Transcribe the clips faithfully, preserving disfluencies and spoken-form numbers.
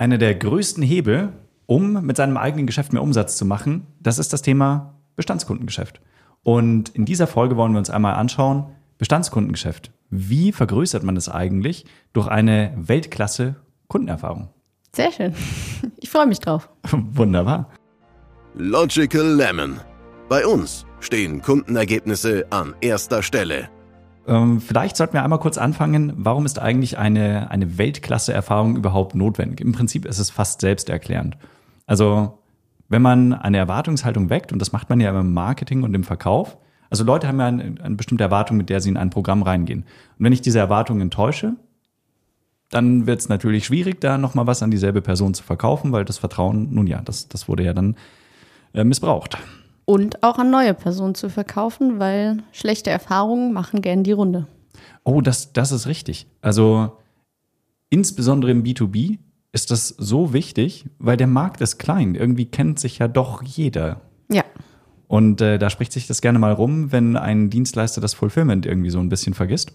Einer der größten Hebel, um mit seinem eigenen Geschäft mehr Umsatz zu machen, das ist das Thema Bestandskundengeschäft. Und in dieser Folge wollen wir uns einmal anschauen, Bestandskundengeschäft. Wie vergrößert man es eigentlich durch eine Weltklasse-Kundenerfahrung? Sehr schön. Ich freue mich drauf. Wunderbar. Logical Lemon. Bei uns stehen Kundenergebnisse an erster Stelle. Ähm, vielleicht sollten wir einmal kurz anfangen, warum ist eigentlich eine, eine Weltklasse-Erfahrung überhaupt notwendig? Im Prinzip ist es fast selbsterklärend. Also wenn man eine Erwartungshaltung weckt, und das macht man ja im Marketing und im Verkauf, also Leute haben ja eine, eine bestimmte Erwartung, mit der sie in ein Programm reingehen. Und wenn ich diese Erwartung enttäusche, dann wird es natürlich schwierig, da nochmal was an dieselbe Person zu verkaufen, weil das Vertrauen, nun ja, das, das wurde ja dann äh, missbraucht. Und auch an neue Personen zu verkaufen, weil schlechte Erfahrungen machen gern die Runde. Oh, das, das ist richtig. Also insbesondere im B zwei B ist das so wichtig, weil der Markt ist klein. Irgendwie kennt sich ja doch jeder. Ja. Und äh, da spricht sich das gerne mal rum, wenn ein Dienstleister das Fulfillment irgendwie so ein bisschen vergisst.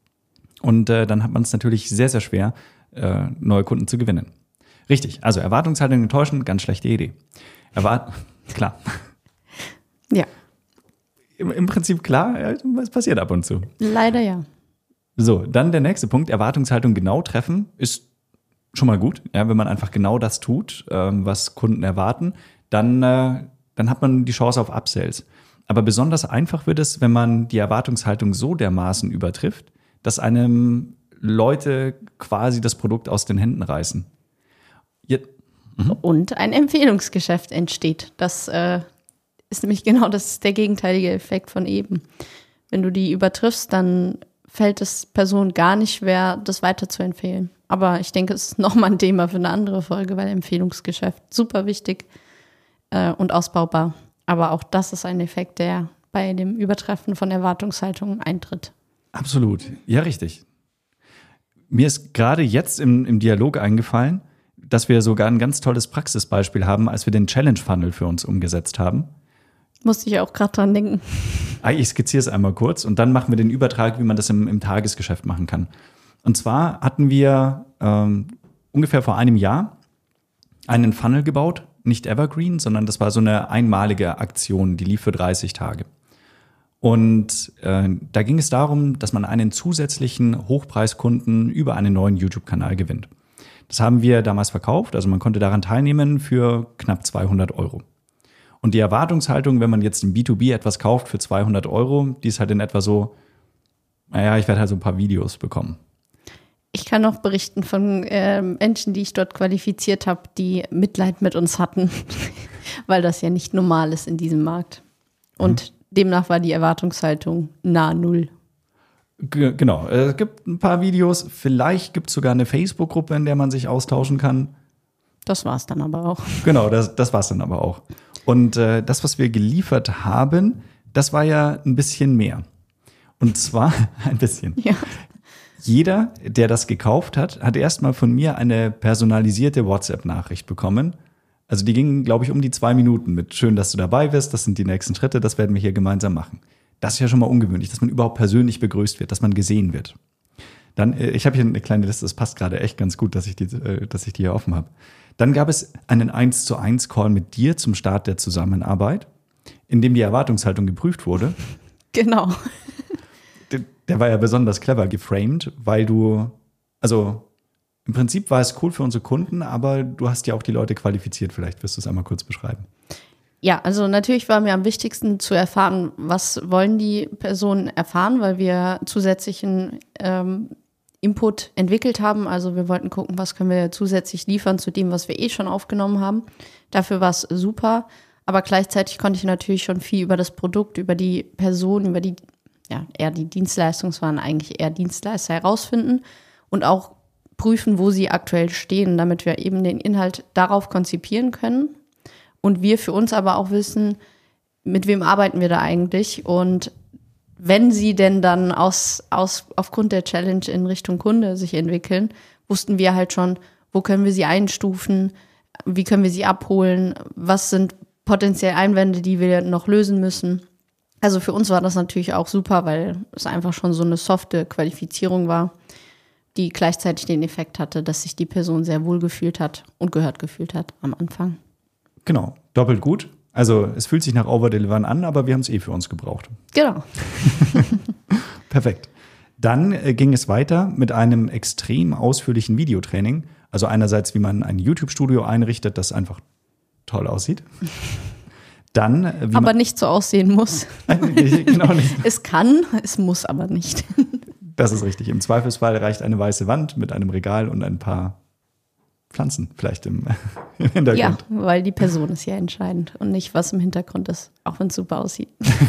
Und äh, dann hat man es natürlich sehr, sehr schwer, äh, neue Kunden zu gewinnen. Richtig, also Erwartungshaltung enttäuschen, ganz schlechte Idee. Erwart- klar. Ja. Im, Im Prinzip klar, es passiert ab und zu. Leider ja. So, dann der nächste Punkt, Erwartungshaltung genau treffen, ist schon mal gut. Ja, wenn man einfach genau das tut, ähm, was Kunden erwarten, dann, äh, dann hat man die Chance auf Upsells. Aber besonders einfach wird es, wenn man die Erwartungshaltung so dermaßen übertrifft, dass einem Leute quasi das Produkt aus den Händen reißen. Ja. Mhm. Und ein Empfehlungsgeschäft entsteht. Das äh, ist nämlich genau das, der gegenteilige Effekt von eben. Wenn du die übertriffst, dann fällt es Personen gar nicht schwer, das weiter zu empfehlen. Aber ich denke, es ist nochmal ein Thema für eine andere Folge, weil Empfehlungsgeschäft super wichtig äh, und ausbaubar. Aber auch das ist ein Effekt, der bei dem Übertreffen von Erwartungshaltungen eintritt. Absolut, ja, richtig. Mir ist gerade jetzt im, im Dialog eingefallen, dass wir sogar ein ganz tolles Praxisbeispiel haben, als wir den Challenge-Funnel für uns umgesetzt haben. Musste ich auch gerade dran denken. Ich skizziere es einmal kurz und dann machen wir den Übertrag, wie man das im, im Tagesgeschäft machen kann. Und zwar hatten wir ähm, ungefähr vor einem Jahr einen Funnel gebaut, nicht Evergreen, sondern das war so eine einmalige Aktion, die lief für dreißig Tage. Und äh, da ging es darum, dass man einen zusätzlichen Hochpreiskunden über einen neuen YouTube-Kanal gewinnt. Das haben wir damals verkauft, also man konnte daran teilnehmen für knapp zweihundert Euro. Und die Erwartungshaltung, wenn man jetzt im B zwei B etwas kauft für zweihundert Euro, die ist halt in etwa so, naja, ich werde halt so ein paar Videos bekommen. Ich kann noch berichten von äh, Menschen, die ich dort qualifiziert habe, die Mitleid mit uns hatten, weil das ja nicht normal ist in diesem Markt. Und mhm. demnach war die Erwartungshaltung nahe Null. G- genau, es gibt ein paar Videos, vielleicht gibt es sogar eine Facebook-Gruppe, in der man sich austauschen kann. Das war es dann aber auch. Genau, das, das war es dann aber auch. Und äh, das, was wir geliefert haben, das war ja ein bisschen mehr. Und zwar ein bisschen. Ja. Jeder, der das gekauft hat, hat erstmal von mir eine personalisierte WhatsApp-Nachricht bekommen. Also die ging, glaube ich, um die zwei Minuten mit schön, dass du dabei bist, das sind die nächsten Schritte, das werden wir hier gemeinsam machen. Das ist ja schon mal ungewöhnlich, dass man überhaupt persönlich begrüßt wird, dass man gesehen wird. Dann, äh, ich habe hier eine kleine Liste, das passt gerade echt ganz gut, dass ich die, äh, dass ich die hier offen habe. Dann gab es einen eins zu eins Call mit dir zum Start der Zusammenarbeit, in dem die Erwartungshaltung geprüft wurde. Genau. Der, der war ja besonders clever geframed, weil du, also im Prinzip war es cool für unsere Kunden, aber du hast ja auch die Leute qualifiziert. Vielleicht wirst du es einmal kurz beschreiben. Ja, also natürlich war mir am wichtigsten zu erfahren, was wollen die Personen erfahren, weil wir zusätzlichen ähm, Input entwickelt haben. Also wir wollten gucken, was können wir zusätzlich liefern zu dem, was wir eh schon aufgenommen haben. Dafür war es super. Aber gleichzeitig konnte ich natürlich schon viel über das Produkt, über die Person, über die, ja, eher die Dienstleistung, es waren eigentlich eher Dienstleister herausfinden und auch prüfen, wo sie aktuell stehen, damit wir eben den Inhalt darauf konzipieren können. Und wir für uns aber auch wissen, mit wem arbeiten wir da eigentlich und wenn sie denn dann aus, aus, aufgrund der Challenge in Richtung Kunde sich entwickeln, wussten wir halt schon, wo können wir sie einstufen, wie können wir sie abholen, was sind potenziell Einwände, die wir noch lösen müssen. Also für uns war das natürlich auch super, weil es einfach schon so eine softe Qualifizierung war. die gleichzeitig den Effekt hatte, dass sich die Person sehr wohl gefühlt hat und gehört gefühlt hat am Anfang. Genau, doppelt gut. Also es fühlt sich nach Over-Delivern an, aber wir haben es eh für uns gebraucht. Genau. Perfekt. Dann äh, ging es weiter mit einem extrem ausführlichen Videotraining. Also einerseits, wie man ein YouTube-Studio einrichtet, das einfach toll aussieht. Dann, äh, wie aber man, nicht so aussehen muss. genau nicht. Es kann, es muss aber nicht. Das ist richtig. Im Zweifelsfall reicht eine weiße Wand mit einem Regal und ein paar Pflanzen vielleicht im, im Hintergrund. Ja, weil die Person ist ja entscheidend und nicht, was im Hintergrund ist, auch wenn es super aussieht.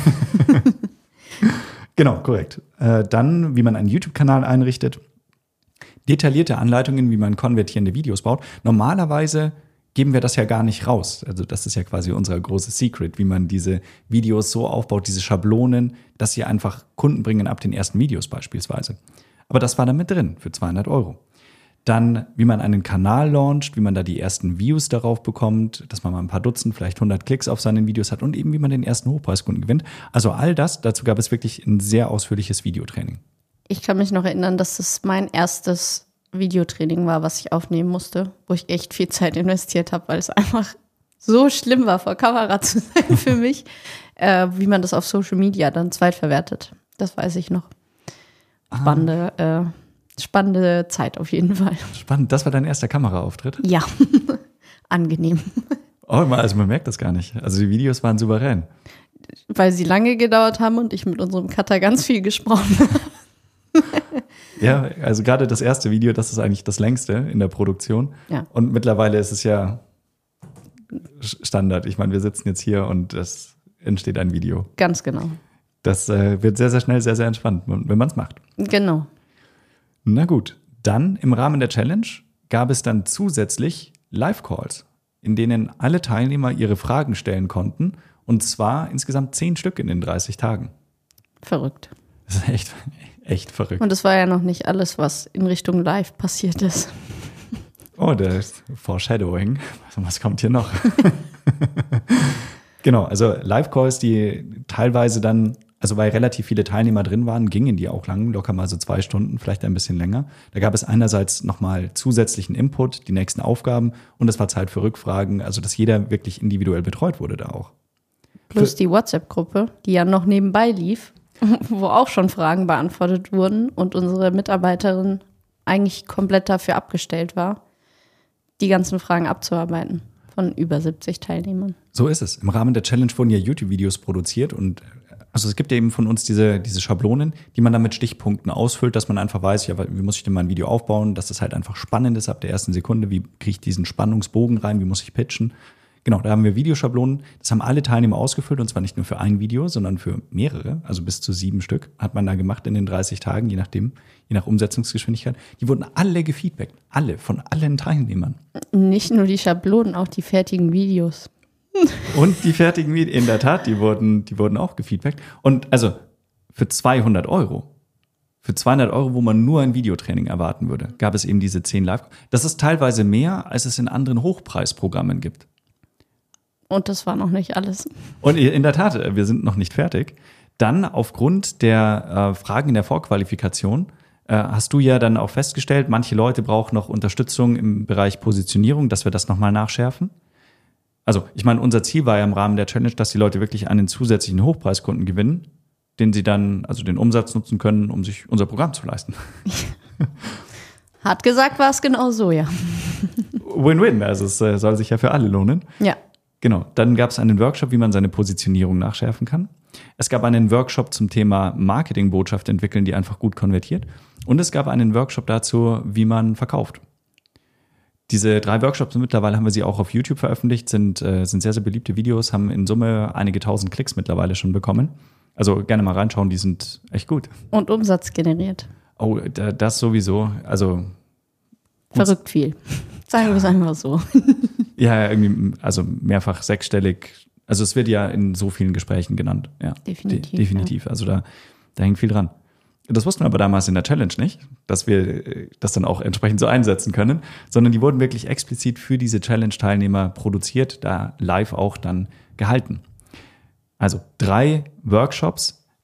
Genau, korrekt. Äh, dann, wie man einen YouTube-Kanal einrichtet. Detaillierte Anleitungen, wie man konvertierende Videos baut. Normalerweise geben wir das ja gar nicht raus. Also das ist ja quasi unser großes Secret, wie man diese Videos so aufbaut, diese Schablonen, dass sie einfach Kunden bringen ab den ersten Videos beispielsweise. Aber das war dann mit drin für zweihundert Euro. Dann, wie man einen Kanal launcht, wie man da die ersten Views darauf bekommt, dass man mal ein paar Dutzend, vielleicht hundert Klicks auf seinen Videos hat und eben wie man den ersten Hochpreiskunden gewinnt. Also all das, dazu gab es wirklich ein sehr ausführliches Videotraining. Ich kann mich noch erinnern, dass es mein erstes Videotraining war, was ich aufnehmen musste, wo ich echt viel Zeit investiert habe, weil es einfach so schlimm war, vor Kamera zu sein für mich, äh, wie man das auf Social Media dann zweitverwertet. Das weiß ich noch. Spannende, ah. äh, spannende Zeit auf jeden Fall. Spannend, das war dein erster Kameraauftritt? Ja, angenehm. Oh, also man merkt das gar nicht. Also die Videos waren souverän. Weil sie lange gedauert haben und ich mit unserem Cutter ganz viel gesprochen habe. Ja, also gerade das erste Video, das ist eigentlich das längste in der Produktion. Ja. Und mittlerweile ist es ja Standard. Ich meine, wir sitzen jetzt hier und es entsteht ein Video. Ganz genau. Das äh, wird sehr, sehr schnell, sehr, sehr entspannt, wenn man es macht. Genau. Na gut, dann im Rahmen der Challenge gab es dann zusätzlich Live-Calls, in denen alle Teilnehmer ihre Fragen stellen konnten. Und zwar insgesamt zehn Stück in den dreißig Tagen. Verrückt. Das ist echt, echt verrückt. Und das war ja noch nicht alles, was in Richtung Live passiert ist. Oh, das Foreshadowing. Was kommt hier noch? Genau, also Live-Calls, die teilweise dann, also weil relativ viele Teilnehmer drin waren, gingen die auch lang, locker mal so zwei Stunden, vielleicht ein bisschen länger. Da gab es einerseits nochmal zusätzlichen Input, die nächsten Aufgaben und es war Zeit für Rückfragen, also dass jeder wirklich individuell betreut wurde da auch. Plus die WhatsApp-Gruppe, die ja noch nebenbei lief, wo auch schon Fragen beantwortet wurden und unsere Mitarbeiterin eigentlich komplett dafür abgestellt war, die ganzen Fragen abzuarbeiten von über siebzig Teilnehmern. So ist es. Im Rahmen der Challenge wurden ja YouTube-Videos produziert und also es gibt ja eben von uns diese, diese Schablonen, die man dann mit Stichpunkten ausfüllt, dass man einfach weiß, ja, wie muss ich denn mal ein Video aufbauen, dass das halt einfach spannend ist ab der ersten Sekunde, wie kriege ich diesen Spannungsbogen rein, wie muss ich pitchen. Genau, da haben wir Videoschablonen, das haben alle Teilnehmer ausgefüllt und zwar nicht nur für ein Video, sondern für mehrere, also bis zu sieben Stück hat man da gemacht in den dreißig Tagen, je nachdem, je nach Umsetzungsgeschwindigkeit. Die wurden alle gefeedbackt, alle, von allen Teilnehmern. Nicht nur die Schablonen, auch die fertigen Videos. Und die fertigen Videos, in der Tat, die wurden, die wurden auch gefeedbackt. Und also für zweihundert Euro, für zweihundert Euro, wo man nur ein Videotraining erwarten würde, gab es eben diese zehn Live. Das ist teilweise mehr, als es in anderen Hochpreisprogrammen gibt. Und das war noch nicht alles. Und in der Tat, wir sind noch nicht fertig. Dann aufgrund der äh, Fragen in der Vorqualifikation äh, hast du ja dann auch festgestellt, manche Leute brauchen noch Unterstützung im Bereich Positionierung, dass wir das nochmal nachschärfen. Also ich meine, unser Ziel war ja im Rahmen der Challenge, dass die Leute wirklich einen zusätzlichen Hochpreiskunden gewinnen, den sie dann, also den Umsatz nutzen können, um sich unser Programm zu leisten. Hart gesagt war es genau so, ja. Win-win, also es äh, soll sich ja für alle lohnen. Ja. Genau, dann gab es einen Workshop, wie man seine Positionierung nachschärfen kann. Es gab einen Workshop zum Thema Marketingbotschaft entwickeln, die einfach gut konvertiert. Und es gab einen Workshop dazu, wie man verkauft. Diese drei Workshops, mittlerweile haben wir sie auch auf YouTube veröffentlicht, sind, äh, sind sehr, sehr beliebte Videos, haben in Summe einige tausend Klicks mittlerweile schon bekommen. Also gerne mal reinschauen, die sind echt gut. Und Umsatz generiert. Oh, das sowieso, also verrückt viel. Sagen wir es einfach so. Ja, irgendwie, also mehrfach sechsstellig. Also es wird ja in so vielen Gesprächen genannt. Ja, definitiv. De- definitiv. Ja. Also da, da hängt viel dran. Das wussten wir aber damals in der Challenge nicht, dass wir das dann auch entsprechend so einsetzen können, sondern die wurden wirklich explizit für diese Challenge-Teilnehmer produziert, da live auch dann gehalten. Also drei Workshops,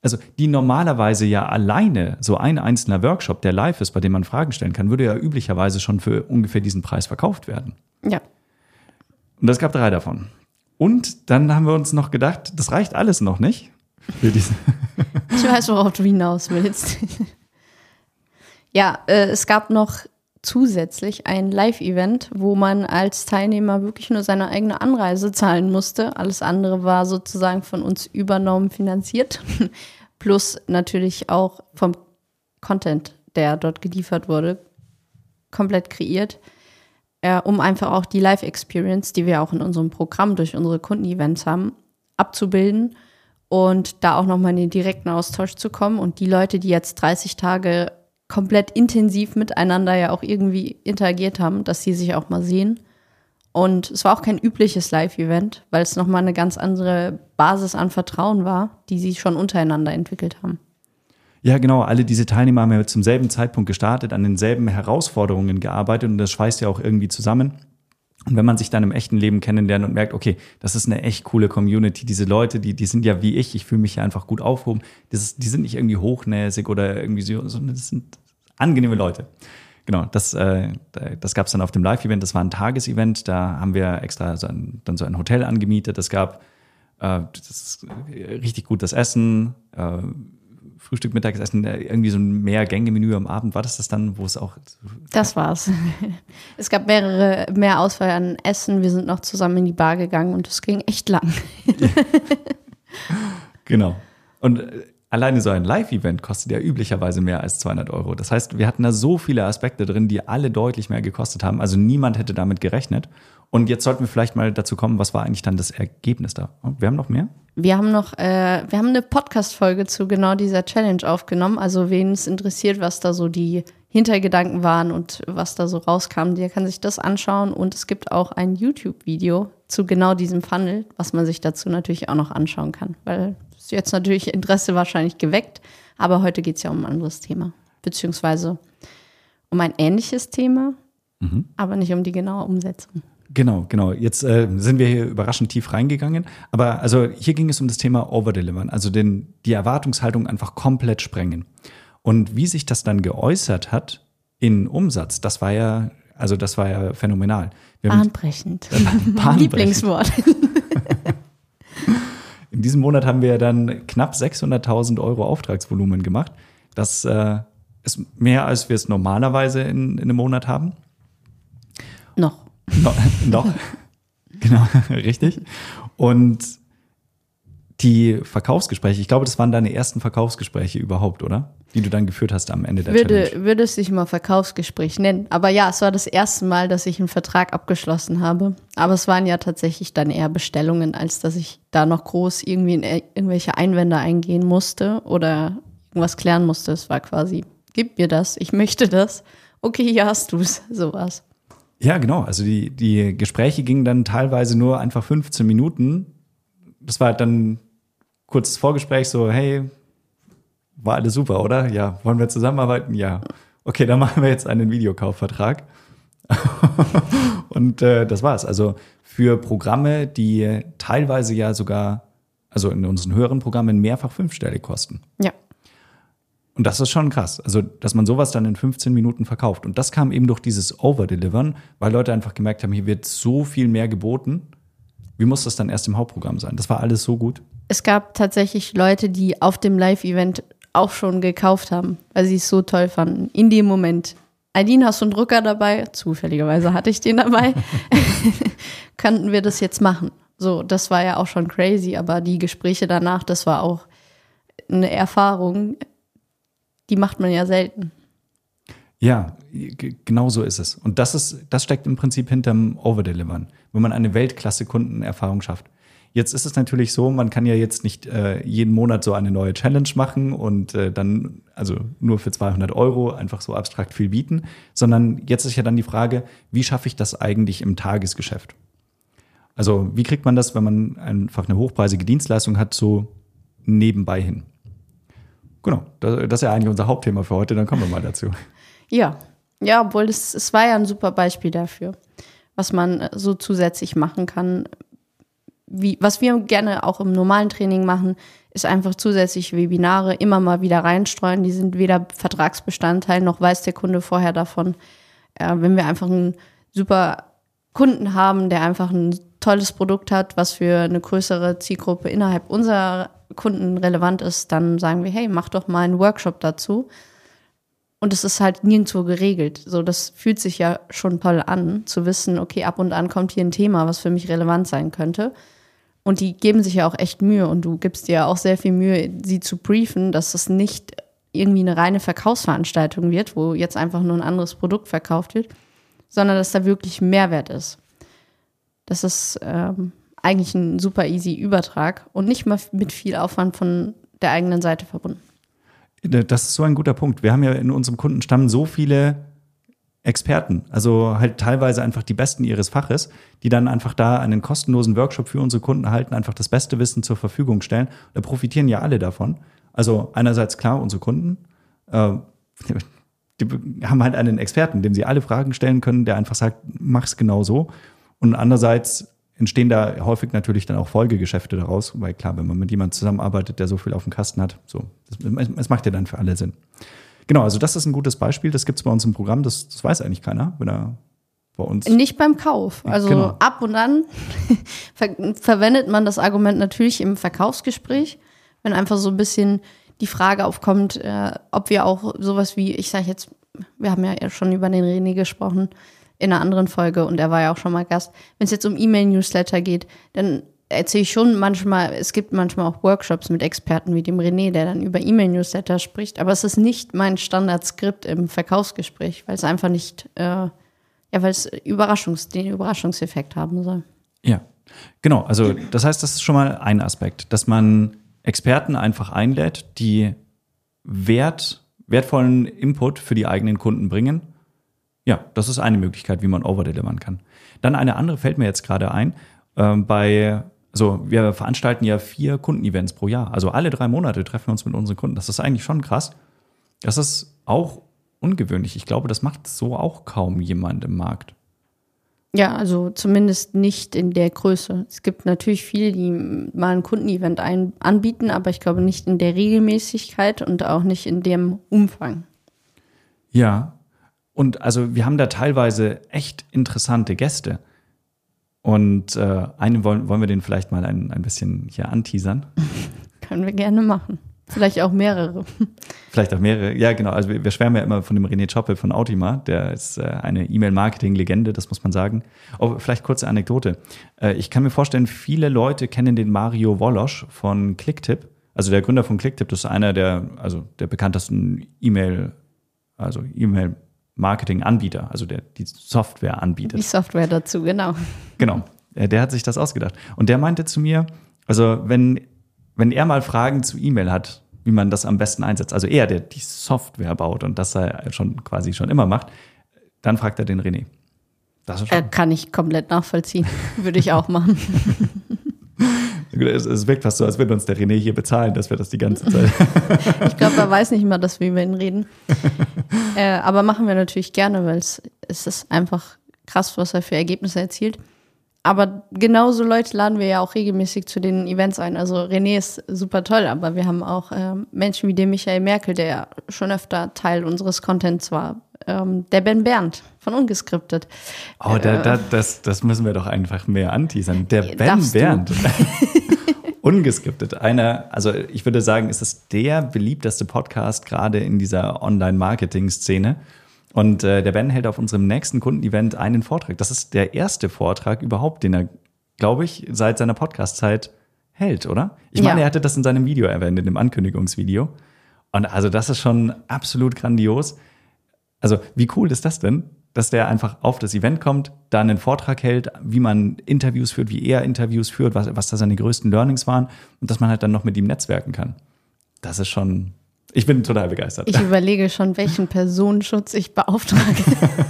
also die normalerweise ja alleine so ein einzelner Workshop, der live ist, bei dem man Fragen stellen kann, würde ja üblicherweise schon für ungefähr diesen Preis verkauft werden. Ja. Und es gab drei davon. Und dann haben wir uns noch gedacht, das reicht alles noch nicht für diese. Ich weiß, worauf du hinaus willst. Ja, äh, es gab noch zusätzlich ein Live-Event, wo man als Teilnehmer wirklich nur seine eigene Anreise zahlen musste. Alles andere war sozusagen von uns übernommen, finanziert. Plus natürlich auch vom Content, der dort geliefert wurde, komplett kreiert. Äh, um einfach auch die Live-Experience, die wir auch in unserem Programm durch unsere Kundenevents haben, abzubilden und da auch nochmal in den direkten Austausch zu kommen. Und die Leute, die jetzt dreißig Tage komplett intensiv miteinander ja auch irgendwie interagiert haben, dass sie sich auch mal sehen. Und es war auch kein übliches Live-Event, weil es nochmal eine ganz andere Basis an Vertrauen war, die sie schon untereinander entwickelt haben. Ja, genau. Alle diese Teilnehmer haben ja zum selben Zeitpunkt gestartet, an denselben Herausforderungen gearbeitet und das schweißt ja auch irgendwie zusammen. Und wenn man sich dann im echten Leben kennenlernt und merkt, okay, das ist eine echt coole Community, diese Leute, die, die sind ja wie ich, ich fühle mich ja einfach gut aufgehoben. Das ist, die sind nicht irgendwie hochnäsig oder irgendwie so, sondern das sind angenehme Leute. Genau, das, äh, das gab es dann auf dem Live-Event. Das war ein Tagesevent, da haben wir extra so ein, dann so ein Hotel angemietet. Es gab äh, das ist richtig gutes Essen, äh, Frühstück, Mittagessen, irgendwie so ein Mehrgänge-Menü am Abend. War das das dann, wo es auch... Das war's. Es gab mehrere, mehr Auswahl an Essen. Wir sind noch zusammen in die Bar gegangen und es ging echt lang. Genau. Und alleine so ein Live-Event kostet ja üblicherweise mehr als zweihundert Euro. Das heißt, wir hatten da so viele Aspekte drin, die alle deutlich mehr gekostet haben. Also niemand hätte damit gerechnet. Und jetzt sollten wir vielleicht mal dazu kommen, was war eigentlich dann das Ergebnis da? Wir haben noch mehr? Wir haben noch, äh, wir haben eine Podcast-Folge zu genau dieser Challenge aufgenommen. Also wen es interessiert, was da so die Hintergedanken waren und was da so rauskam, der kann sich das anschauen. Und es gibt auch ein YouTube-Video zu genau diesem Funnel, was man sich dazu natürlich auch noch anschauen kann. Weil es jetzt natürlich Interesse wahrscheinlich geweckt, aber heute geht es ja um ein anderes Thema. Beziehungsweise um ein ähnliches Thema, mhm. aber nicht um die genaue Umsetzung. Genau, genau. Jetzt äh, sind wir hier überraschend tief reingegangen. Aber also hier ging es um das Thema Overdelivern, also den, die Erwartungshaltung einfach komplett sprengen. Und wie sich das dann geäußert hat in Umsatz, das war ja, also das war ja phänomenal. Wir Bahnbrechend. Haben, Bahnbrechend. Lieblingswort. In diesem Monat haben wir dann knapp sechshunderttausend Euro Auftragsvolumen gemacht. Das äh, ist mehr, als wir es normalerweise in, in einem Monat haben. Noch. No, noch, genau, richtig. Und die Verkaufsgespräche, ich glaube, das waren deine ersten Verkaufsgespräche überhaupt, oder? Die du dann geführt hast am Ende der würde, Challenge. Würde es sich mal Verkaufsgespräch nennen. Aber ja, es war das erste Mal, dass ich einen Vertrag abgeschlossen habe. Aber es waren ja tatsächlich dann eher Bestellungen, als dass ich da noch groß irgendwie in irgendwelche Einwände eingehen musste oder irgendwas klären musste. Es war quasi, gib mir das, ich möchte das. Okay, ja, hast du's, sowas. Ja, genau. Also die, die Gespräche gingen dann teilweise nur einfach fünfzehn Minuten. Das war halt dann kurzes Vorgespräch, so, hey, war alles super, oder? Ja, wollen wir zusammenarbeiten? Ja. Okay, dann machen wir jetzt einen Videokaufvertrag. Und äh, das war's. Also für Programme, die teilweise ja sogar, also in unseren höheren Programmen mehrfach fünfstellig kosten. Ja. Und das ist schon krass, also dass man sowas dann in fünfzehn Minuten verkauft. Und das kam eben durch dieses Overdelivern, weil Leute einfach gemerkt haben, hier wird so viel mehr geboten. Wie muss das dann erst im Hauptprogramm sein? Das war alles so gut. Es gab tatsächlich Leute, die auf dem Live-Event auch schon gekauft haben, weil sie es so toll fanden. In dem Moment. Aline, hast du einen Drucker dabei? Zufälligerweise hatte ich den dabei. Könnten wir das jetzt machen? So, das war ja auch schon crazy, aber die Gespräche danach, das war auch eine Erfahrung, die macht man ja selten. Ja, g- genau so ist es. Und das ist, das steckt im Prinzip hinterm Overdelivern, wenn man eine Weltklasse-Kundenerfahrung schafft. Jetzt ist es natürlich so, man kann ja jetzt nicht äh, jeden Monat so eine neue Challenge machen und äh, dann also nur für zweihundert Euro einfach so abstrakt viel bieten, sondern jetzt ist ja dann die Frage, wie schaffe ich das eigentlich im Tagesgeschäft? Also wie kriegt man das, wenn man einfach eine hochpreisige Dienstleistung hat, so nebenbei hin? Genau, das ist ja eigentlich unser Hauptthema für heute, dann kommen wir mal dazu. Ja, ja, obwohl es, es war ja ein super Beispiel dafür, was man so zusätzlich machen kann, wie, was wir gerne auch im normalen Training machen, ist einfach zusätzliche Webinare immer mal wieder reinstreuen. Die sind weder Vertragsbestandteil, noch weiß der Kunde vorher davon. Äh, wenn wir einfach einen super Kunden haben, der einfach ein tolles Produkt hat, was für eine größere Zielgruppe innerhalb unserer Kunden relevant ist, dann sagen wir, hey, mach doch mal einen Workshop dazu. Und es ist halt nirgendwo geregelt. So, das fühlt sich ja schon toll an, zu wissen, okay, ab und an kommt hier ein Thema, was für mich relevant sein könnte. Und die geben sich ja auch echt Mühe und du gibst dir ja auch sehr viel Mühe, sie zu briefen, dass es nicht irgendwie eine reine Verkaufsveranstaltung wird, wo jetzt einfach nur ein anderes Produkt verkauft wird, sondern dass da wirklich Mehrwert ist. Das ist ähm, eigentlich ein super easy Übertrag und nicht mal mit viel Aufwand von der eigenen Seite verbunden. Das ist so ein guter Punkt. Wir haben ja in unserem Kundenstamm so viele Experten, also halt teilweise einfach die Besten ihres Faches, die dann einfach da einen kostenlosen Workshop für unsere Kunden halten, einfach das beste Wissen zur Verfügung stellen. Da profitieren ja alle davon. Also einerseits klar, unsere Kunden, äh, die haben halt einen Experten, dem sie alle Fragen stellen können, der einfach sagt, mach's genau so. Und andererseits entstehen da häufig natürlich dann auch Folgegeschäfte daraus, weil klar, wenn man mit jemandem zusammenarbeitet, der so viel auf dem Kasten hat, so, es macht ja dann für alle Sinn. Genau, also das ist ein gutes Beispiel, das gibt es bei uns im Programm, das, das weiß eigentlich keiner, wenn er bei uns... Nicht beim Kauf, also genau. Ab und an ver- verwendet man das Argument natürlich im Verkaufsgespräch, wenn einfach so ein bisschen die Frage aufkommt, äh, ob wir auch sowas wie, ich sage jetzt, wir haben ja schon über den René gesprochen, in einer anderen Folge und er war ja auch schon mal Gast. Wenn es jetzt um E-Mail-Newsletter geht, dann erzähle ich schon manchmal, es gibt manchmal auch Workshops mit Experten wie dem René, der dann über E-Mail-Newsletter spricht, aber es ist nicht mein Standardskript im Verkaufsgespräch, weil es einfach nicht, äh, ja, weil es Überraschungs-, den Überraschungseffekt haben soll. Ja, genau, also das heißt, das ist schon mal ein Aspekt, dass man Experten einfach einlädt, die Wert, wertvollen Input für die eigenen Kunden bringen. Ja, das ist eine Möglichkeit, wie man overdelivern kann. Dann eine andere fällt mir jetzt gerade ein. Ähm, bei, also wir veranstalten ja vier Kundenevents pro Jahr. Also alle drei Monate treffen wir uns mit unseren Kunden. Das ist eigentlich schon krass. Das ist auch ungewöhnlich. Ich glaube, das macht so auch kaum jemand im Markt. Ja, also zumindest nicht in der Größe. Es gibt natürlich viele, die mal ein Kundenevent ein- anbieten, aber ich glaube nicht in der Regelmäßigkeit und auch nicht in dem Umfang. Ja, und also wir haben da teilweise echt interessante Gäste. Und äh, einen wollen, wollen wir den vielleicht mal ein, ein bisschen hier anteasern. Können wir gerne machen. Vielleicht auch mehrere. Vielleicht auch mehrere. Ja, genau. Also wir, wir schwärmen ja immer von dem René Choppel von Autima. Der ist äh, eine E-Mail-Marketing-Legende, das muss man sagen. Oh, vielleicht kurze Anekdote. Äh, ich kann mir vorstellen, viele Leute kennen den Mario Wolosch von Clicktip. Also der Gründer von Clicktip, das ist einer der, also der bekanntesten E-Mail, also E-Mail-Marketing-Anbieter, also der die Software anbietet. Die Software dazu, genau. Genau. Äh, der hat sich das ausgedacht. Und der meinte zu mir, also wenn Wenn er mal Fragen zu E-Mail hat, wie man das am besten einsetzt, also er, der die Software baut und das er schon quasi schon immer macht, dann fragt er den René. Das ist schon. Äh, kann ich komplett nachvollziehen. Würde ich auch machen. es, es wirkt fast so, als würde uns der René hier bezahlen, dass wir das die ganze Zeit. Ich glaube, er weiß nicht mal, dass wir über ihn reden. äh, aber machen wir natürlich gerne, weil es, es ist einfach krass, was er für Ergebnisse erzielt. Aber genauso Leute laden wir ja auch regelmäßig zu den Events ein. Also René ist super toll, aber wir haben auch ähm, Menschen wie den Michael Merkel, der ja schon öfter Teil unseres Contents war. Ähm, der Ben Berndt von Ungeskriptet. Oh, da, da, das, das müssen wir doch einfach mehr anteasern. Der Ben Darfst Berndt. Ungeskriptet. Einer, also ich würde sagen, es ist der beliebteste Podcast gerade in dieser Online-Marketing-Szene. Und äh, der Ben hält auf unserem nächsten Kundenevent einen Vortrag. Das ist der erste Vortrag überhaupt, den er, glaube ich, seit seiner Podcast-Zeit hält, oder? Ich meine, ja. Er hatte das in seinem Video erwähnt, in dem Ankündigungsvideo. Und also das ist schon absolut grandios. Also wie cool ist das denn, dass der einfach auf das Event kommt, da einen Vortrag hält, wie man Interviews führt, wie er Interviews führt, was, was da seine größten Learnings waren und dass man halt dann noch mit ihm netzwerken kann. Das ist schon... Ich bin total begeistert. Ich überlege schon, welchen Personenschutz ich beauftrage.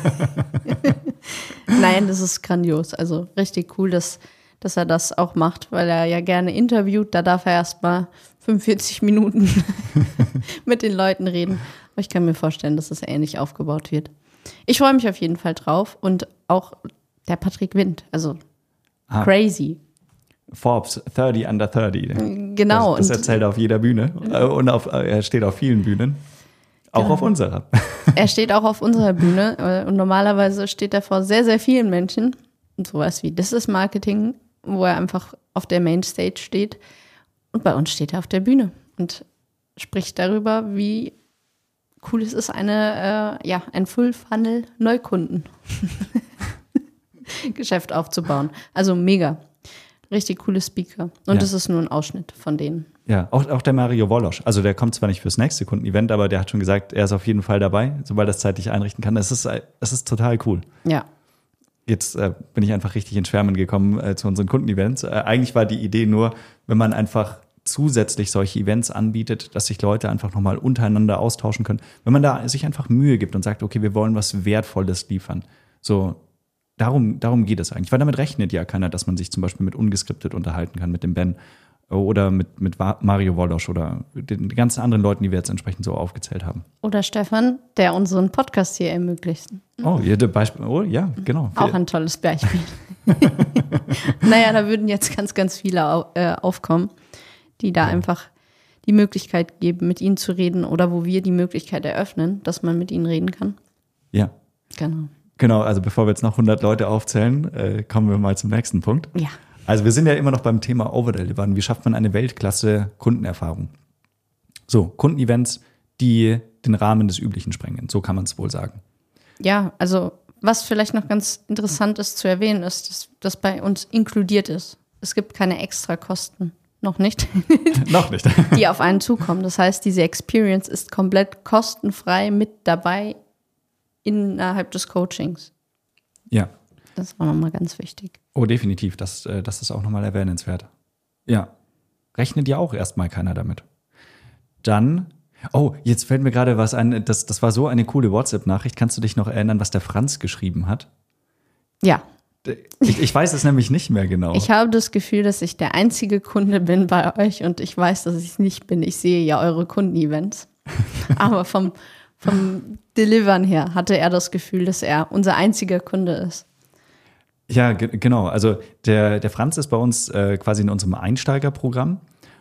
Nein, das ist grandios. Also richtig cool, dass, dass er das auch macht, weil er ja gerne interviewt. Da darf er erst mal fünfundvierzig Minuten mit den Leuten reden. Aber ich kann mir vorstellen, dass das ähnlich aufgebaut wird. Ich freue mich auf jeden Fall drauf. Und auch der Patrick Wind. Also ah. crazy. Forbes thirty under thirty. Genau. Das, das erzählt er auf jeder Bühne und auf, er steht auf vielen Bühnen. Auch genau. Auf unserer. Er steht auch auf unserer Bühne und normalerweise steht er vor sehr, sehr vielen Menschen. Und sowas wie This is Marketing, wo er einfach auf der Mainstage steht. Und bei uns steht er auf der Bühne und spricht darüber, wie cool es ist, eine, äh, ja, ein Full-Funnel-Neukunden-Geschäft aufzubauen. Also mega. Richtig coole Speaker. Und ja. Das ist nur ein Ausschnitt von denen. Ja, auch, auch der Mario Wolosch. Also der kommt zwar nicht fürs nächste Kundenevent, aber der hat schon gesagt, er ist auf jeden Fall dabei, sobald er es zeitlich einrichten kann. Es ist, es ist total cool. Ja. Jetzt äh, bin ich einfach richtig ins Schwärmen gekommen äh, zu unseren Kundenevents. Äh, eigentlich war die Idee nur, wenn man einfach zusätzlich solche Events anbietet, dass sich Leute einfach nochmal untereinander austauschen können. Wenn man da sich einfach Mühe gibt und sagt, okay, wir wollen was Wertvolles liefern. So, darum, darum geht es eigentlich. Weil damit rechnet ja keiner, dass man sich zum Beispiel mit Ungeskriptet unterhalten kann, mit dem Ben oder mit, mit Mario Wolosch oder den ganzen anderen Leuten, die wir jetzt entsprechend so aufgezählt haben. Oder Stefan, der unseren Podcast hier ermöglicht. Oh, jede Beispiel. Oh, ja, genau. Auch ein tolles Beispiel. Naja, da würden jetzt ganz, ganz viele au- äh, aufkommen, die da ja. einfach die Möglichkeit geben, mit ihnen zu reden oder wo wir die Möglichkeit eröffnen, dass man mit ihnen reden kann. Ja. Genau. Genau, also bevor wir jetzt noch hundert Leute aufzählen, äh, kommen wir mal zum nächsten Punkt. Ja. Also wir sind ja immer noch beim Thema Overdelivern. Wie schafft man eine Weltklasse-Kundenerfahrung? So, Kundenevents, die den Rahmen des Üblichen sprengen. So kann man es wohl sagen. Ja, also was vielleicht noch ganz interessant ist zu erwähnen, ist, dass das bei uns inkludiert ist. Es gibt keine Extrakosten. Noch nicht. Noch nicht. Die auf einen zukommen. Das heißt, diese Experience ist komplett kostenfrei mit dabei innerhalb des Coachings. Ja. Das war nochmal ganz wichtig. Oh, definitiv. Das, das ist auch nochmal erwähnenswert. Ja. Rechnet ja auch erstmal keiner damit. Dann, oh, jetzt fällt mir gerade was ein. Das, das war so eine coole WhatsApp-Nachricht. Kannst du dich noch erinnern, was der Franz geschrieben hat? Ja. Ich, ich weiß es nämlich nicht mehr genau. Ich habe das Gefühl, dass ich der einzige Kunde bin bei euch und ich weiß, dass ich es nicht bin. Ich sehe ja eure Kundenevents. Aber vom, vom Delivern her hatte er das Gefühl, dass er unser einziger Kunde ist. Ja, ge- genau. Also der, der Franz ist bei uns äh, quasi in unserem Einsteigerprogramm.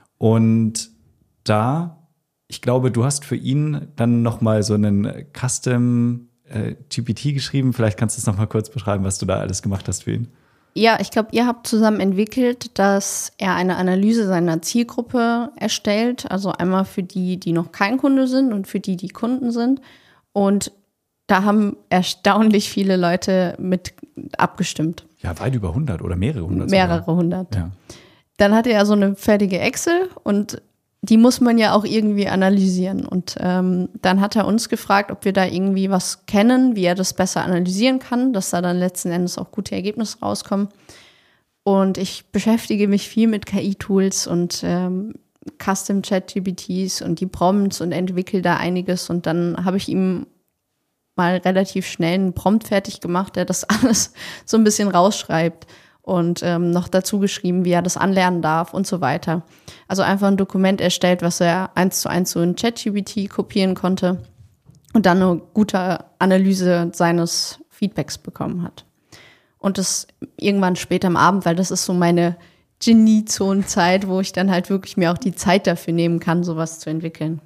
Und da, ich glaube, du hast für ihn dann nochmal so einen Custom äh, G P T geschrieben. Vielleicht kannst du es nochmal kurz beschreiben, was du da alles gemacht hast für ihn. Ja, ich glaube, ihr habt zusammen entwickelt, dass er eine Analyse seiner Zielgruppe erstellt. Also einmal für die, die noch kein Kunde sind und für die, die Kunden sind. Und da haben erstaunlich viele Leute mit abgestimmt. Ja, weit über hundert oder mehrere hundert. Mehrere sogar. hundert. Ja. Dann hatte er so eine fertige Excel und die muss man ja auch irgendwie analysieren. Und ähm, dann hat er uns gefragt, ob wir da irgendwie was kennen, wie er das besser analysieren kann, dass da dann letzten Endes auch gute Ergebnisse rauskommen. Und ich beschäftige mich viel mit K I-Tools und ähm, Custom-Chat-G P Ts und die Prompts und entwickle da einiges. Und dann habe ich ihm mal relativ schnell einen Prompt fertig gemacht, der das alles so ein bisschen rausschreibt und ähm, noch dazu geschrieben, wie er das anlernen darf und so weiter. Also einfach ein Dokument erstellt, was er eins zu eins so in ChatG P T kopieren konnte und dann eine gute Analyse seines Feedbacks bekommen hat. Und das irgendwann später am Abend, weil das ist so meine Genie-Zone-Zeit, wo ich dann halt wirklich mir auch die Zeit dafür nehmen kann, sowas zu entwickeln.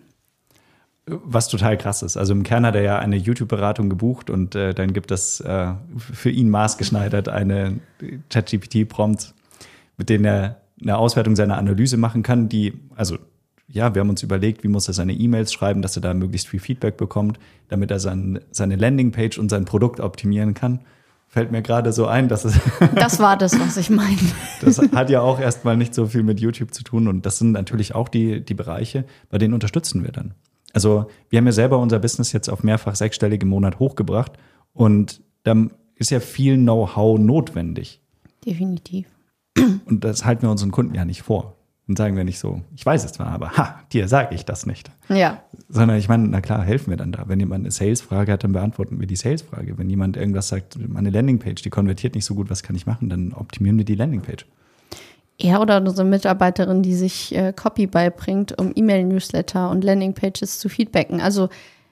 Was total krass ist. Also im Kern hat er ja eine YouTube-Beratung gebucht und äh, dann gibt es äh, für ihn maßgeschneidert eine ChatG P T-Prompt, mit denen er eine Auswertung seiner Analyse machen kann, die, also ja, wir haben uns überlegt, wie muss er seine E-Mails schreiben, dass er da möglichst viel Feedback bekommt, damit er sein, seine Landingpage und sein Produkt optimieren kann. Fällt mir gerade so ein, dass es Das war das, was ich meine. Das hat ja auch erstmal nicht so viel mit YouTube zu tun und das sind natürlich auch die, die Bereiche, bei denen unterstützen wir dann. Also wir haben ja selber unser Business jetzt auf mehrfach sechsstellig im Monat hochgebracht und da ist ja viel Know-how notwendig. Definitiv. Und das halten wir unseren Kunden ja nicht vor. Dann sagen wir nicht so, ich weiß es zwar, aber ha, dir sage ich das nicht. Ja. Sondern ich meine, na klar, helfen wir dann da. Wenn jemand eine Sales-Frage hat, dann beantworten wir die Sales-Frage. Wenn jemand irgendwas sagt, meine Landingpage, die konvertiert nicht so gut, was kann ich machen, dann optimieren wir die Landingpage. Ja, oder unsere Mitarbeiterin, die sich äh, Copy beibringt, um E-Mail-Newsletter und Landingpages zu feedbacken. Also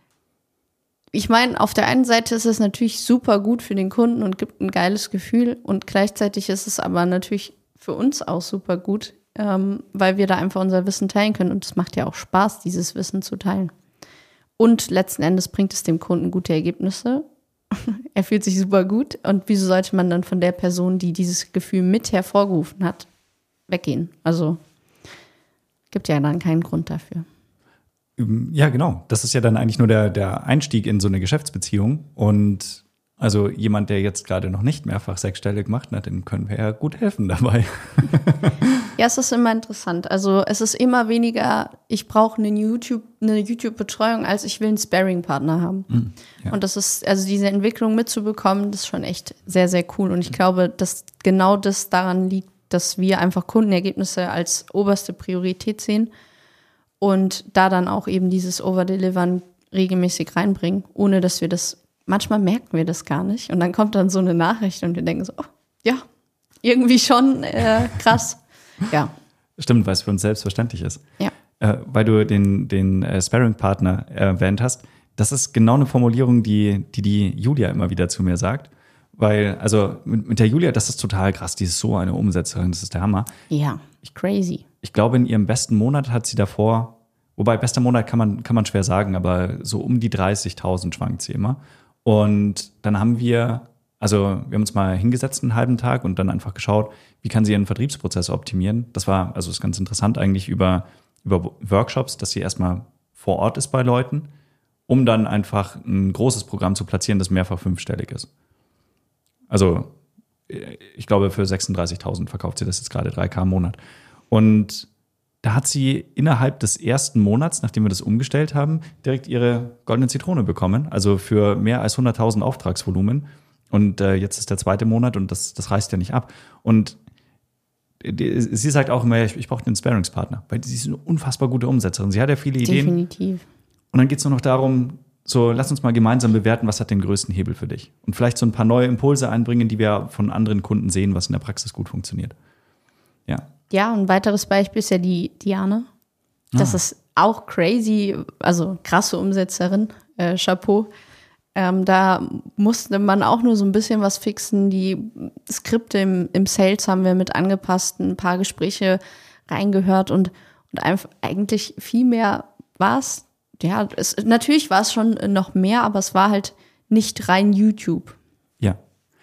ich meine, auf der einen Seite ist es natürlich super gut für den Kunden und gibt ein geiles Gefühl und gleichzeitig ist es aber natürlich für uns auch super gut, ähm, weil wir da einfach unser Wissen teilen können. Und es macht ja auch Spaß, dieses Wissen zu teilen. Und letzten Endes bringt es dem Kunden gute Ergebnisse. Er fühlt sich super gut. Und wieso sollte man dann von der Person, die dieses Gefühl mit hervorgerufen hat, weggehen? Also gibt ja dann keinen Grund dafür. Ja, genau. Das ist ja dann eigentlich nur der, der Einstieg in so eine Geschäftsbeziehung. Und also jemand, der jetzt gerade noch nicht mehrfach sechsstellig macht, na, dem können wir ja gut helfen dabei. Ja, es ist immer interessant. Also es ist immer weniger, ich brauche eine YouTube, eine YouTube-Betreuung, als ich will einen Sparring-Partner haben. Mhm, ja. Und das ist, also diese Entwicklung mitzubekommen, das ist schon echt sehr, sehr cool. Und ich glaube, dass genau das daran liegt, dass wir einfach Kundenergebnisse als oberste Priorität sehen und da dann auch eben dieses Overdelivern regelmäßig reinbringen, ohne dass wir das, manchmal merken wir das gar nicht. Und dann kommt dann so eine Nachricht und wir denken so, oh, ja, irgendwie schon äh, krass. Ja. Stimmt, weil es für uns selbstverständlich ist. Ja. Äh, weil du den, den äh, Sparring-Partner erwähnt hast, das ist genau eine Formulierung, die, die die Julia immer wieder zu mir sagt. Weil, also mit, mit der Julia, das ist total krass, die ist so eine Umsetzerin, das ist der Hammer. Ja, crazy. Ich glaube, in ihrem besten Monat hat sie davor, wobei bester Monat kann man, kann man schwer sagen, aber so um die dreißigtausend schwankt sie immer. Und dann haben wir, also wir haben uns mal hingesetzt einen halben Tag und dann einfach geschaut, wie kann sie ihren Vertriebsprozess optimieren. Das war, also das ist ganz interessant eigentlich über, über Workshops, dass sie erstmal vor Ort ist bei Leuten, um dann einfach ein großes Programm zu platzieren, das mehrfach fünfstellig ist. Also ich glaube, für sechsunddreißigtausend verkauft sie das jetzt gerade drei K im Monat. Und da hat sie innerhalb des ersten Monats, nachdem wir das umgestellt haben, direkt ihre goldene Zitrone bekommen. Also für mehr als hunderttausend Auftragsvolumen. Und äh, jetzt ist der zweite Monat und das, das reißt ja nicht ab. Und die, sie sagt auch immer, ich, ich brauche einen Sparringspartner, weil sie ist eine unfassbar gute Umsetzerin. Sie hat ja viele Ideen. Definitiv. Und dann geht es nur noch darum, so, lass uns mal gemeinsam bewerten, was hat den größten Hebel für dich? Und vielleicht so ein paar neue Impulse einbringen, die wir von anderen Kunden sehen, was in der Praxis gut funktioniert. Ja. Ja, ein weiteres Beispiel ist ja die Diane. Das ah. ist auch crazy, also krasse Umsetzerin, äh, Chapeau. Ähm, da musste man auch nur so ein bisschen was fixen. Die Skripte im, im Sales haben wir mit angepasst, ein paar Gespräche reingehört und, und einfach eigentlich viel mehr war es. Ja, es, natürlich war es schon noch mehr, aber es war halt nicht rein YouTube. Ja.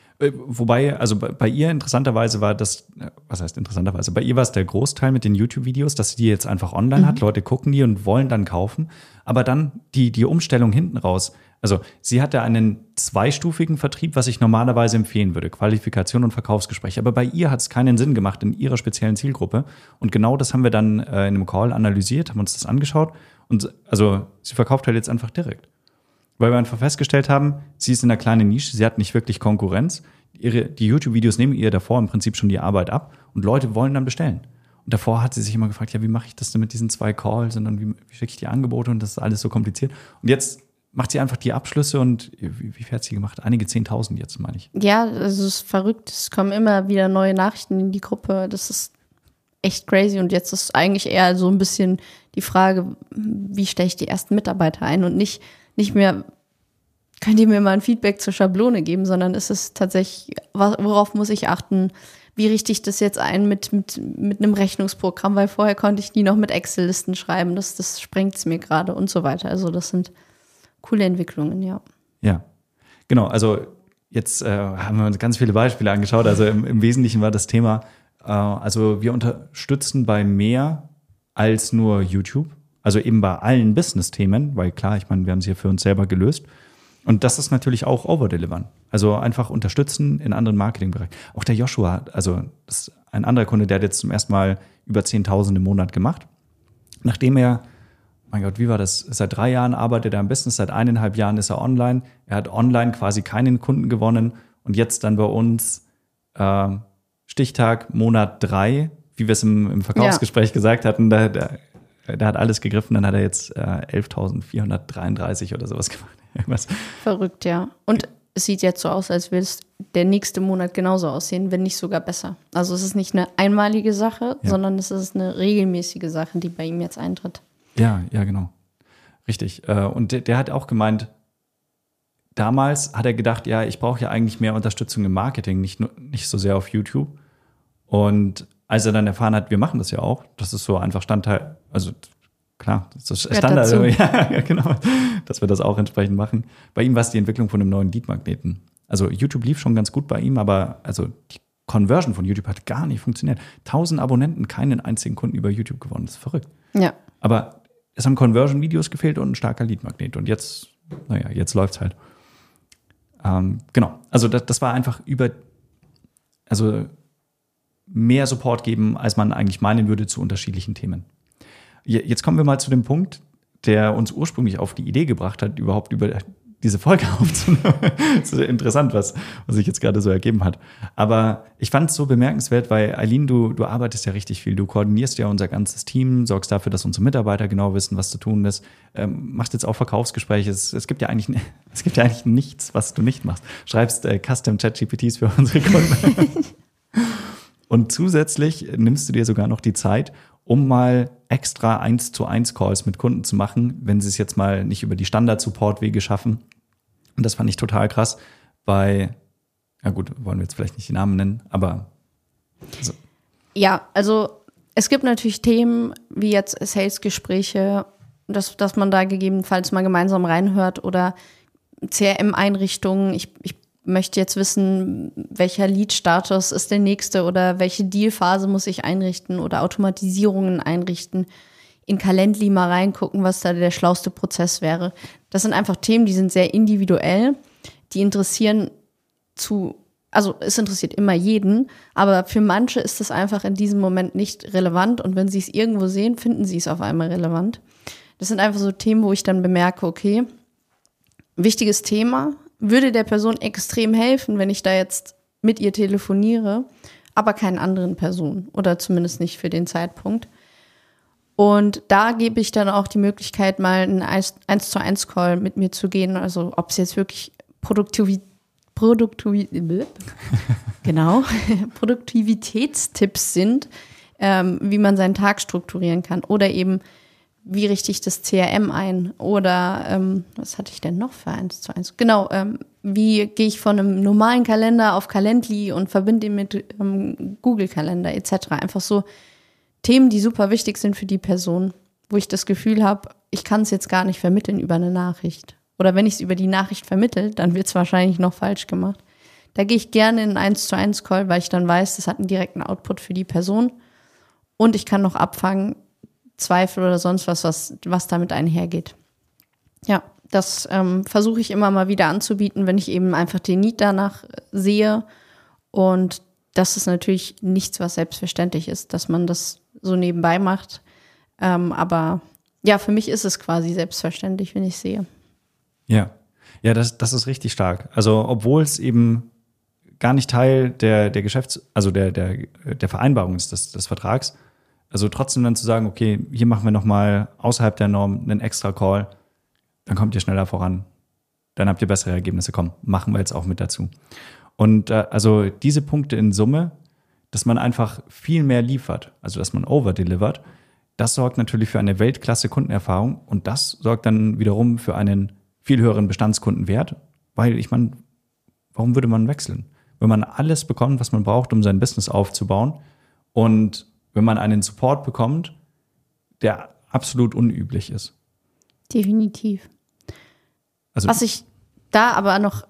Wobei, also bei, bei ihr interessanterweise war das, was heißt interessanterweise, bei ihr war es der Großteil mit den YouTube-Videos, dass sie die jetzt einfach online mhm. hat, Leute gucken die und wollen dann kaufen, aber dann die, die Umstellung hinten raus, also sie hatte einen zweistufigen Vertrieb, was ich normalerweise empfehlen würde, Qualifikation und Verkaufsgespräch, aber bei ihr hat es keinen Sinn gemacht in ihrer speziellen Zielgruppe und genau das haben wir dann äh, in einem Call analysiert, haben uns das angeschaut und also sie verkauft halt jetzt einfach direkt. Weil wir einfach festgestellt haben, sie ist in einer kleinen Nische, sie hat nicht wirklich Konkurrenz. Ihre, die YouTube-Videos nehmen ihr davor im Prinzip schon die Arbeit ab und Leute wollen dann bestellen. Und davor hat sie sich immer gefragt, ja, wie mache ich das denn mit diesen zwei Calls und dann wie, wie schicke ich die Angebote und das ist alles so kompliziert. Und jetzt macht sie einfach die Abschlüsse und wie, wie viel hat sie gemacht? Einige Zehntausend jetzt, meine ich. Ja, also es ist verrückt. Es kommen immer wieder neue Nachrichten in die Gruppe. Das ist echt crazy und jetzt ist eigentlich eher so ein bisschen die Frage, wie stelle ich die ersten Mitarbeiter ein und nicht nicht mehr, könnt ihr mir mal ein Feedback zur Schablone geben, sondern ist es tatsächlich, worauf muss ich achten, wie richte ich das jetzt ein mit, mit, mit einem Rechnungsprogramm, weil vorher konnte ich die noch mit Excel-Listen schreiben, das, das sprengt es mir gerade und so weiter. Also das sind coole Entwicklungen, ja. Ja, genau, also jetzt äh, haben wir uns ganz viele Beispiele angeschaut, also im, im Wesentlichen war das Thema, äh, also wir unterstützen bei mehr als nur YouTube. Also eben bei allen Business-Themen, weil klar, ich meine, wir haben es hier für uns selber gelöst. Und das ist natürlich auch overdelivern. Also einfach unterstützen in anderen Marketingbereichen. Auch der Joshua, also das ist ein anderer Kunde, der hat jetzt zum ersten Mal über zehntausend im Monat gemacht. Nachdem er, mein Gott, wie war das? Seit drei Jahren arbeitet er im Business, seit eineinhalb Jahren ist er online. Er hat online quasi keinen Kunden gewonnen. Und jetzt dann bei uns äh, Stichtag Monat drei, wie wir es im, im Verkaufsgespräch ja. gesagt hatten, da, da Der hat alles gegriffen, dann hat er jetzt äh, elftausendvierhundertdreiunddreißig oder sowas gemacht. Irgendwas. Verrückt, ja. Und es sieht jetzt so aus, als würde es der nächste Monat genauso aussehen, wenn nicht sogar besser. Also es ist nicht eine einmalige Sache, ja. sondern es ist eine regelmäßige Sache, die bei ihm jetzt eintritt. Ja, ja, genau. Richtig. Und der, der hat auch gemeint, damals hat er gedacht, ja, ich brauche ja eigentlich mehr Unterstützung im Marketing, nicht, nur, nicht so sehr auf YouTube. Und als er dann erfahren hat, wir machen das ja auch, das ist so einfach Standteil, also klar, das ist Standard, also, ja, genau, dass wir das auch entsprechend machen. Bei ihm war es die Entwicklung von einem neuen Lead-Magneten. Also YouTube lief schon ganz gut bei ihm, aber also die Conversion von YouTube hat gar nicht funktioniert. Tausend Abonnenten, keinen einzigen Kunden über YouTube gewonnen, das ist verrückt. Ja. Aber es haben Conversion-Videos gefehlt und ein starker Lead-Magnet. Und jetzt, naja, jetzt läuft's halt. Ähm, genau, also das, das war einfach über, also mehr Support geben, als man eigentlich meinen würde zu unterschiedlichen Themen. Jetzt kommen wir mal zu dem Punkt, der uns ursprünglich auf die Idee gebracht hat, überhaupt über diese Folge aufzunehmen. Das ist interessant, was, was sich jetzt gerade so ergeben hat. Aber ich fand es so bemerkenswert, weil Eileen, du, du arbeitest ja richtig viel. Du koordinierst ja unser ganzes Team, sorgst dafür, dass unsere Mitarbeiter genau wissen, was zu tun ist. Ähm, machst jetzt auch Verkaufsgespräche. Es, es gibt ja eigentlich, es gibt ja eigentlich nichts, was du nicht machst. Schreibst äh, Custom Chat-G P Ts für unsere Kunden. Und zusätzlich nimmst du dir sogar noch die Zeit, um mal extra eins zu eins Calls mit Kunden zu machen, wenn sie es jetzt mal nicht über die Standard-Support-Wege schaffen. Und das fand ich total krass bei, ja gut, wollen wir jetzt vielleicht nicht die Namen nennen, aber also. Ja, also es gibt natürlich Themen wie jetzt Sales-Gespräche, dass, dass man da gegebenenfalls mal gemeinsam reinhört oder C R M-Einrichtungen. Ich, ich möchte jetzt wissen, welcher Lead-Status ist der nächste oder welche Deal-Phase muss ich einrichten oder Automatisierungen einrichten, in Calendly mal reingucken, was da der schlauste Prozess wäre. Das sind einfach Themen, die sind sehr individuell, die interessieren zu, also es interessiert immer jeden, aber für manche ist das einfach in diesem Moment nicht relevant und wenn sie es irgendwo sehen, finden sie es auf einmal relevant. Das sind einfach so Themen, wo ich dann bemerke, okay, wichtiges Thema, würde der Person extrem helfen, wenn ich da jetzt mit ihr telefoniere, aber keinen anderen Personen oder zumindest nicht für den Zeitpunkt. Und da gebe ich dann auch die Möglichkeit, mal einen eins zu eins Call mit mir zu gehen, also ob es jetzt wirklich Produktivität, Produktivität, genau, Produktivitätstipps sind, ähm, wie man seinen Tag strukturieren kann oder eben wie richte ich das C R M ein oder ähm, was hatte ich denn noch für eins zu eins? Genau, ähm, wie gehe ich von einem normalen Kalender auf Calendly und verbinde ihn mit ähm, Google-Kalender et cetera. Einfach so Themen, die super wichtig sind für die Person, wo ich das Gefühl habe, ich kann es jetzt gar nicht vermitteln über eine Nachricht. Oder wenn ich es über die Nachricht vermittle, dann wird es wahrscheinlich noch falsch gemacht. Da gehe ich gerne in einen eins zu eins Call, weil ich dann weiß, das hat einen direkten Output für die Person und ich kann noch abfangen, Zweifel oder sonst was, was, was damit einhergeht. Ja, das ähm, versuche ich immer mal wieder anzubieten, wenn ich eben einfach den Need danach sehe. Und das ist natürlich nichts, was selbstverständlich ist, dass man das so nebenbei macht. Ähm, aber ja, für mich ist es quasi selbstverständlich, wenn ich sehe. Ja, ja, das, das ist richtig stark. Also obwohl es eben gar nicht Teil der, der Geschäfts-, also der, der, der Vereinbarung ist, des, des Vertrags, also trotzdem dann zu sagen, okay, hier machen wir nochmal außerhalb der Norm einen extra Call, dann kommt ihr schneller voran. Dann habt ihr bessere Ergebnisse. Komm, machen wir jetzt auch mit dazu. Und äh, also diese Punkte in Summe, dass man einfach viel mehr liefert, also dass man overdelivert, das sorgt natürlich für eine Weltklasse-Kundenerfahrung und das sorgt dann wiederum für einen viel höheren Bestandskundenwert, weil ich meine, warum würde man wechseln? Wenn man alles bekommt, was man braucht, um sein Business aufzubauen und wenn man einen Support bekommt, der absolut unüblich ist. Definitiv. Also, was ich da aber noch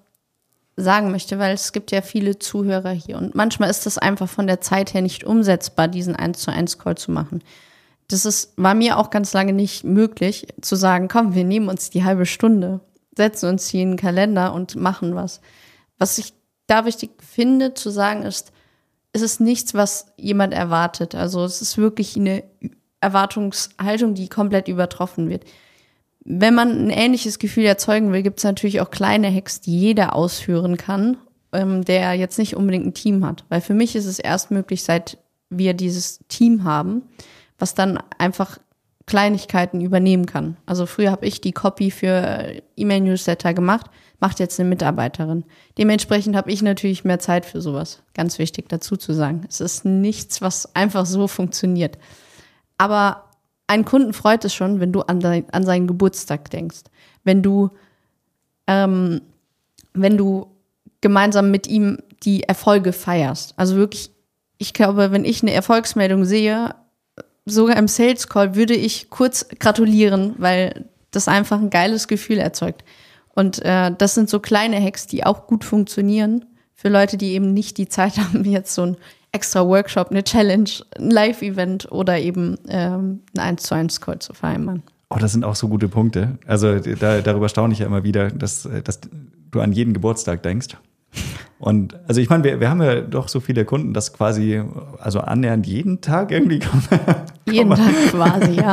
sagen möchte, weil es gibt ja viele Zuhörer hier und manchmal ist das einfach von der Zeit her nicht umsetzbar, diesen eins zu eins Call zu machen. Das ist, war mir auch ganz lange nicht möglich, zu sagen, komm, wir nehmen uns die halbe Stunde, setzen uns hier in den Kalender und machen was. Was ich da wichtig finde zu sagen ist, es ist nichts, was jemand erwartet. Also es ist wirklich eine Erwartungshaltung, die komplett übertroffen wird. Wenn man ein ähnliches Gefühl erzeugen will, gibt es natürlich auch kleine Hacks, die jeder ausführen kann, ähm, der jetzt nicht unbedingt ein Team hat. Weil für mich ist es erst möglich, seit wir dieses Team haben, was dann einfach Kleinigkeiten übernehmen kann. Also früher habe ich die Copy für E-Mail-Newsletter gemacht, macht jetzt eine Mitarbeiterin. Dementsprechend habe ich natürlich mehr Zeit für sowas. Ganz wichtig dazu zu sagen. Es ist nichts, was einfach so funktioniert. Aber einen Kunden freut es schon, wenn du an, dein, an seinen Geburtstag denkst. Wenn du, ähm, wenn du gemeinsam mit ihm die Erfolge feierst. Also wirklich ich glaube, wenn ich eine Erfolgsmeldung sehe, sogar im Sales Call würde ich kurz gratulieren, weil das einfach ein geiles Gefühl erzeugt. Und äh, das sind so kleine Hacks, die auch gut funktionieren für Leute, die eben nicht die Zeit haben, jetzt so ein extra Workshop, eine Challenge, ein Live-Event oder eben ähm, ein eins zu eins Call zu vereinbaren. Oh, das sind auch so gute Punkte. Also da, darüber staune ich ja immer wieder, dass, dass du an jeden Geburtstag denkst. Und also ich meine, wir, wir haben ja doch so viele Kunden, dass quasi, also annähernd jeden Tag irgendwie kommen. Jeden Tag quasi, ja.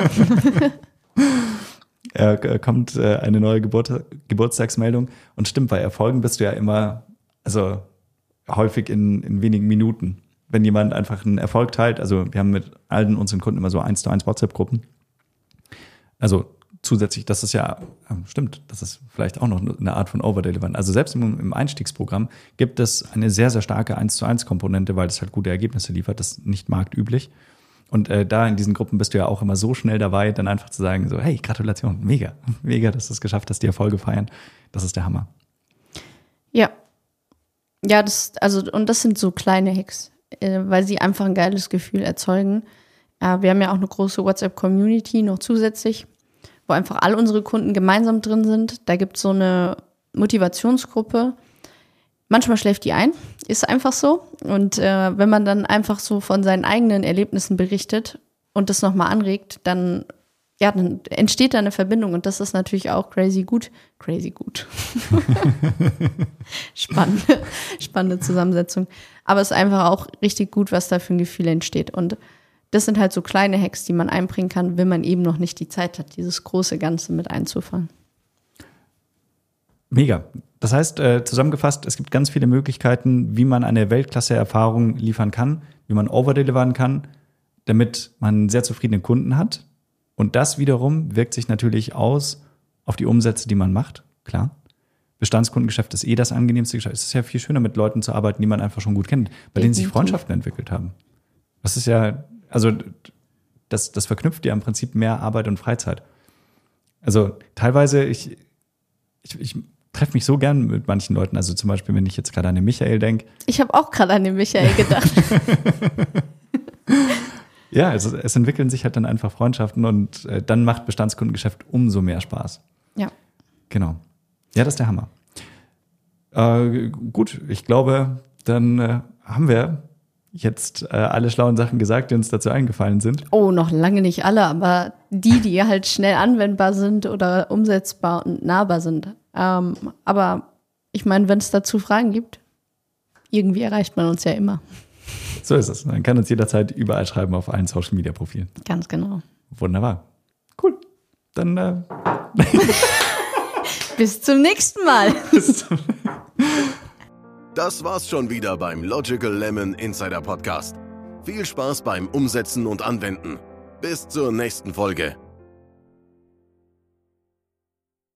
äh, kommt äh, eine neue Geburt, Geburtstagsmeldung. Und stimmt, bei Erfolgen bist du ja immer, also häufig in, in wenigen Minuten. Wenn jemand einfach einen Erfolg teilt, also wir haben mit allen unseren Kunden immer so eins zu eins WhatsApp-Gruppen. Also zusätzlich, das ist ja, stimmt, das ist vielleicht auch noch eine Art von Overdelivery. Also selbst im, im Einstiegsprogramm gibt es eine sehr, sehr starke eins zu eins Komponente, weil es halt gute Ergebnisse liefert. Das ist nicht marktüblich. Und äh, da in diesen Gruppen bist du ja auch immer so schnell dabei, dann einfach zu sagen, so, hey, Gratulation, mega, mega, dass du es geschafft hast, die Erfolge feiern. Das ist der Hammer. Ja. Ja, das, also, und das sind so kleine Hacks, äh, weil sie einfach ein geiles Gefühl erzeugen. Äh, wir haben ja auch eine große WhatsApp-Community noch zusätzlich, wo einfach all unsere Kunden gemeinsam drin sind. Da gibt es so eine Motivationsgruppe. Manchmal schläft die ein, ist einfach so. Und äh, wenn man dann einfach so von seinen eigenen Erlebnissen berichtet und das nochmal anregt, dann, ja, dann entsteht da eine Verbindung. Und das ist natürlich auch crazy gut. Crazy gut. Spannende, spannende Zusammensetzung. Aber es ist einfach auch richtig gut, was da für ein Gefühl entsteht. Und das sind halt so kleine Hacks, die man einbringen kann, wenn man eben noch nicht die Zeit hat, dieses große Ganze mit einzufangen. Mega. Das heißt, äh, zusammengefasst, es gibt ganz viele Möglichkeiten, wie man eine Weltklasse-Erfahrung liefern kann, wie man overdelivern kann, damit man sehr zufriedene Kunden hat. Und das wiederum wirkt sich natürlich aus auf die Umsätze, die man macht, klar. Bestandskundengeschäft ist eh das angenehmste Geschäft. Es ist ja viel schöner, mit Leuten zu arbeiten, die man einfach schon gut kennt, bei Definitiv. denen sich Freundschaften entwickelt haben. Das ist ja, also das, das verknüpft ja im Prinzip mehr Arbeit und Freizeit. Also teilweise, ich, ich, ich treffe mich so gern mit manchen Leuten, also zum Beispiel, wenn ich jetzt gerade an den Michael denke. Ich habe auch gerade an den Michael gedacht. Ja, also es entwickeln sich halt dann einfach Freundschaften und äh, dann macht Bestandskundengeschäft umso mehr Spaß. Ja. Genau. Ja, das ist der Hammer. Äh, gut, ich glaube, dann äh, haben wir jetzt äh, alle schlauen Sachen gesagt, die uns dazu eingefallen sind. Oh, noch lange nicht alle, aber die, die halt schnell anwendbar sind oder umsetzbar und nahbar sind. Ähm, aber ich meine, wenn es dazu Fragen gibt, irgendwie erreicht man uns ja immer. So ist es. Man kann uns jederzeit überall schreiben auf allen Social-Media-Profilen. Ganz genau. Wunderbar. Cool. Dann äh bis zum nächsten Mal. Das war's schon wieder beim Logical Lemon Insider Podcast. Viel Spaß beim Umsetzen und Anwenden. Bis zur nächsten Folge.